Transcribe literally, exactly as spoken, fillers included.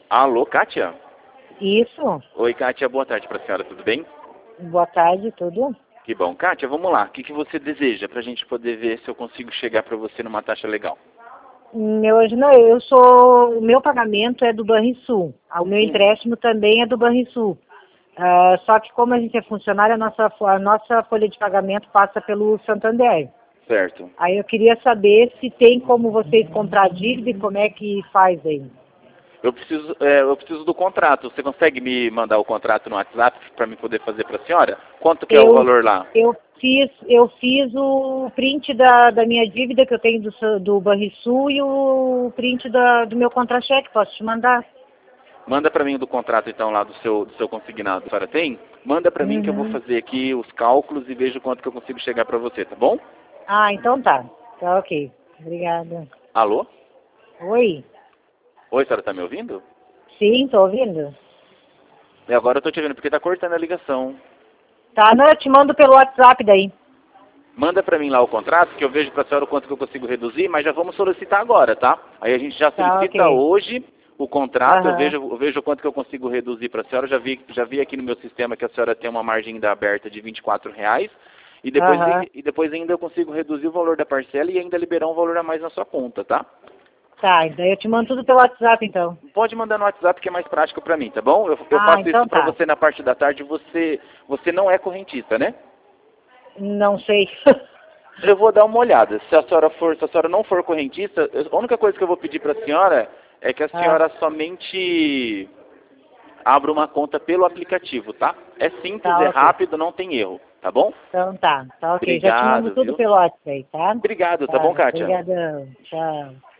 Alô, Kátia? Isso. Oi, Kátia, boa tarde para a senhora, tudo bem? Boa tarde, tudo? Que bom. Kátia, vamos lá. O que, que você deseja para a gente poder ver se eu consigo chegar para você numa taxa legal? Meu, não, eu sou, o meu pagamento é do Banrisul. Ah, O meu Hum, empréstimo também é do Banrisul. Ah, só que como a gente é funcionário, a nossa, fo- a nossa folha de pagamento passa pelo Santander. certo. Aí eu queria saber se tem como vocês comprar dívida e como é que faz aí. Eu preciso, é, eu preciso do contrato. Você consegue me mandar o contrato no WhatsApp para mim poder fazer para a senhora? Quanto que é o Eu, valor lá? eu fiz, eu fiz o print da, da minha dívida que eu tenho do, Sa- do Banrisul e o print da, do meu contra-cheque. Posso te mandar? Manda para mim do contrato então lá do seu, do seu consignado. A senhora tem? Manda para mim que eu vou Uhum. fazer aqui os cálculos e vejo quanto que eu consigo chegar para você, tá bom? Ah, então tá. Tá ok. Obrigada. Alô? Oi? Oi, a senhora tá me ouvindo? Sim, tô ouvindo? E agora eu tô te vendo porque tá cortando a ligação. Tá, não, eu te mando pelo WhatsApp daí. Manda para mim lá o contrato, que eu vejo para a senhora o quanto que eu consigo reduzir, mas já vamos solicitar agora, tá? Aí a gente já Tá, solicita ok. hoje o contrato, eu vejo, Aham, eu vejo o quanto que eu consigo reduzir para a senhora. Já vi, já vi aqui no meu sistema que a senhora tem uma margem ainda aberta de vinte e quatro reais. E depois, aham. e depois ainda eu consigo reduzir o valor da parcela e ainda liberar um valor a mais na sua conta, tá? Tá, daí eu te mando tudo pelo WhatsApp então. Pode mandar no WhatsApp que é mais prático para mim, tá bom? Eu, eu Ah, faço isso então para tá. você na parte da tarde. Você, você não é correntista, né? Não sei. Eu vou dar uma olhada. Se a senhora for, se a senhora não for correntista, a única coisa que eu vou pedir para a senhora é que a Ah, senhora somente abra uma conta pelo aplicativo, tá? É simples, é tá, ok. rápido, não tem erro, tá bom? Então tá, tá ok. Já te mando Obrigado, tudo viu? pelo WhatsApp aí, tá? Obrigado, tá bom, Tá, Kátia? obrigadão. Tchau.